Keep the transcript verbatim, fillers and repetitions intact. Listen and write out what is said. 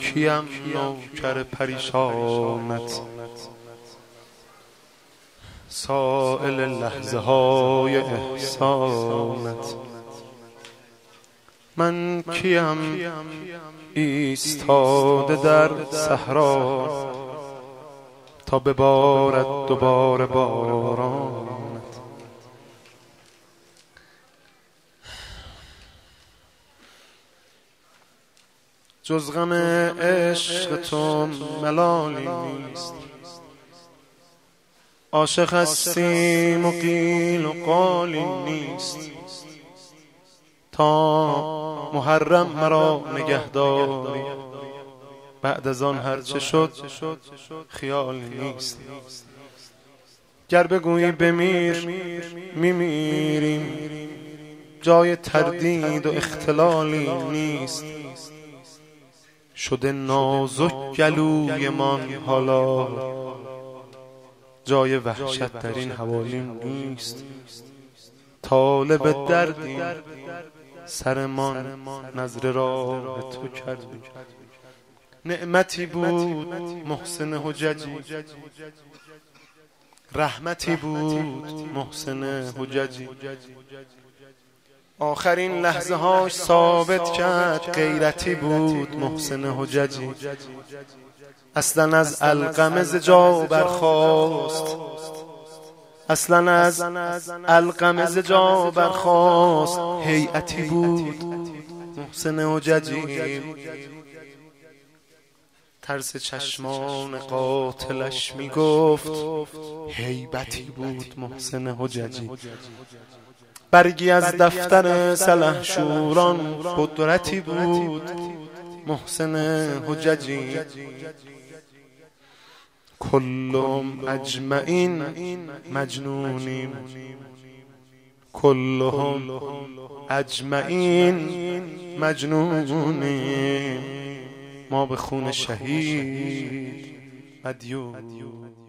کیم نوکر پریشانت، سائل لحظه های احسانت. من کیم ایستاده در صحرا تا ببارد دوباره بارانت. جز غم عشق تو ملالی نیست، عاشق هستیم و قیل و قالی نیست. تا محرم مرا نگهداری، بعد از آن هرچه شد خیالی نیست. گر بگویی بمیر میمیریم، جای تردید و اختلالی نیست. شده نازک گلوی من حالا، جای وحشت در این حوالی نیست. طالب دردی سرمان نظر راه تو کرد، نعمتی بود محسن حججی، رحمتی بود محسن حججی. آخرین لحظه هاش ثابت کرد غیرتی بود محسن حججی. اصلا از علقمه ز جا برخاست، اصلا از علقمه ز جا برخاست، هیئتی بود محسن حججی. ترس چشمان قاتلش میگفت، هیبتی بود محسن حججی. برگی از دفتر سلحشوران، قدرتی بود محسن حججی. کلهم اجمعین مجنونیم، کلهم اجمعین مجنونیم. ما به خون شهید مدیونیم.